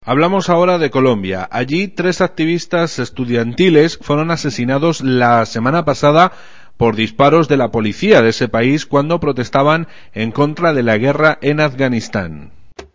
Hablamos ahora de Colombia. Allí 3 activistas estudiantiles fueron asesinados la semana pasada por disparos de la policía de ese país cuando protestaban en contra de la guerra en Afganistán.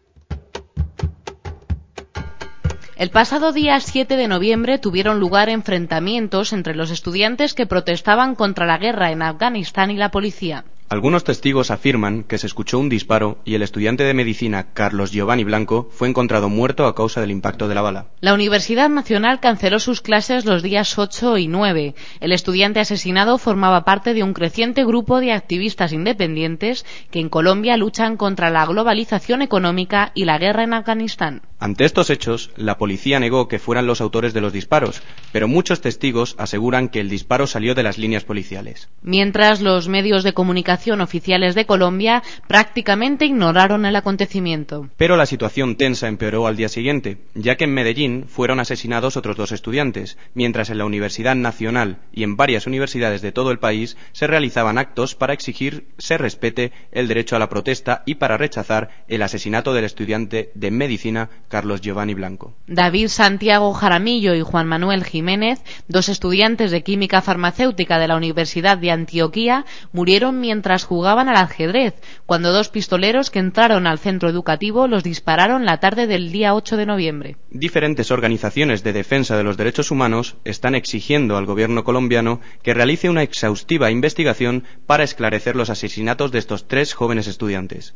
El pasado día 7 de noviembre tuvieron lugar enfrentamientos entre los estudiantes que protestaban contra la guerra en Afganistán y la policía. Algunos testigos afirman que se escuchó un disparo y el estudiante de medicina Carlos Giovanni Blanco fue encontrado muerto a causa del impacto de la bala. La Universidad Nacional canceló sus clases los días 8 y 9. El estudiante asesinado formaba parte de un creciente grupo de activistas independientes que en Colombia luchan contra la globalización económica y la guerra en Afganistán. Ante estos hechos, la policía negó que fueran los autores de los disparos, pero muchos testigos aseguran que el disparo salió de las líneas policiales. Mientras, los medios de comunicación oficiales de Colombia prácticamente ignoraron el acontecimiento. Pero la situación tensa empeoró al día siguiente, ya que en Medellín fueron asesinados otros 2 estudiantes, mientras en la Universidad Nacional y en varias universidades de todo el país se realizaban actos para exigir se respete el derecho a la protesta y para rechazar el asesinato del estudiante de medicina Carlos Giovanni Blanco. David Santiago Jaramillo y Juan Manuel Jiménez, 2 estudiantes de química farmacéutica de la Universidad de Antioquia, murieron mientras jugaban al ajedrez, cuando 2 pistoleros que entraron al centro educativo los dispararon la tarde del día 8 de noviembre. Diferentes organizaciones de defensa de los derechos humanos están exigiendo al gobierno colombiano que realice una exhaustiva investigación para esclarecer los asesinatos de estos 3 jóvenes estudiantes.